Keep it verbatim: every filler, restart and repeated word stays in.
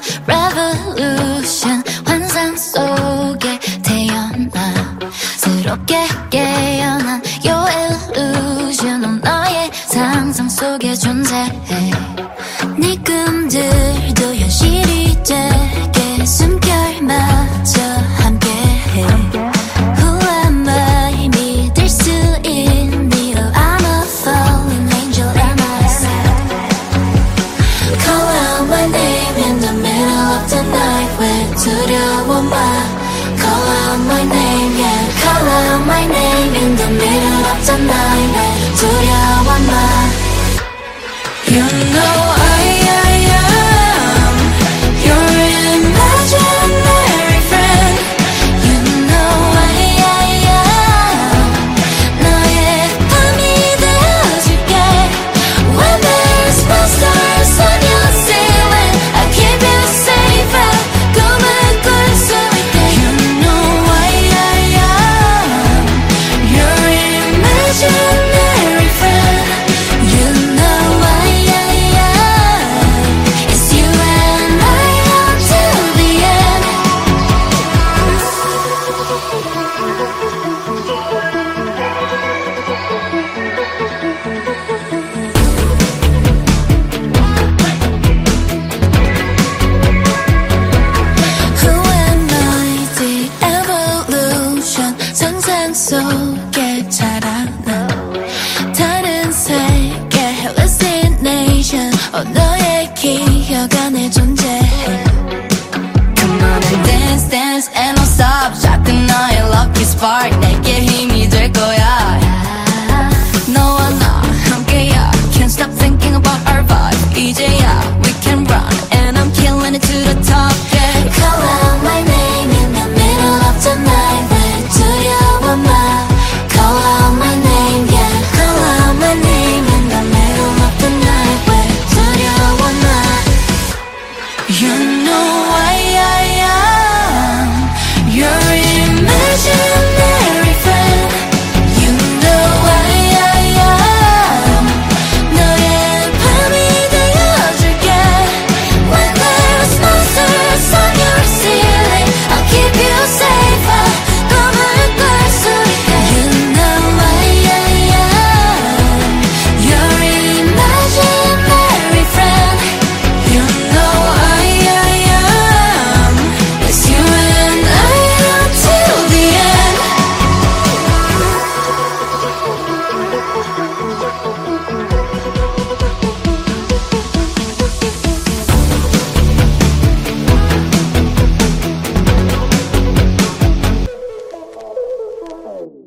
revolution 환상 속에 태어나 새롭게 깨어난 your illusion 넌 너의 상상 속에 존재해 네 꿈들도 현실이 되게 숨결마저 함께해 Who am I 믿을 수 있니 Oh I'm a falling angel am I Call out my name in the middle of the night 왜 두려워 마 Call out my name yeah Call out my name in the middle of the night 왜 두려워 마 You know I, I am your imaginary friend You know I, I am 너의 밤이 되어줄게 When there's monsters on your ceiling I keep you safe and 꿈을 꿀 수 있게 You know I, I am your imaginary friend You know I 속에 자라나 다른 세계 hallucination 어 너의 기억 안에 존재해 Come on and dance dance and don't stop 작은 너의 lucky spark 내게 힘이 될 거야 너와 나 함께야 Can't stop thinking about our vibe 이제야 we can run and I'm killing it to the top yeah Call out my name in the middle of the night 왜 두려워 마 Call out my name, yeah Call out my name in the middle of the night 왜 두려워 마 You know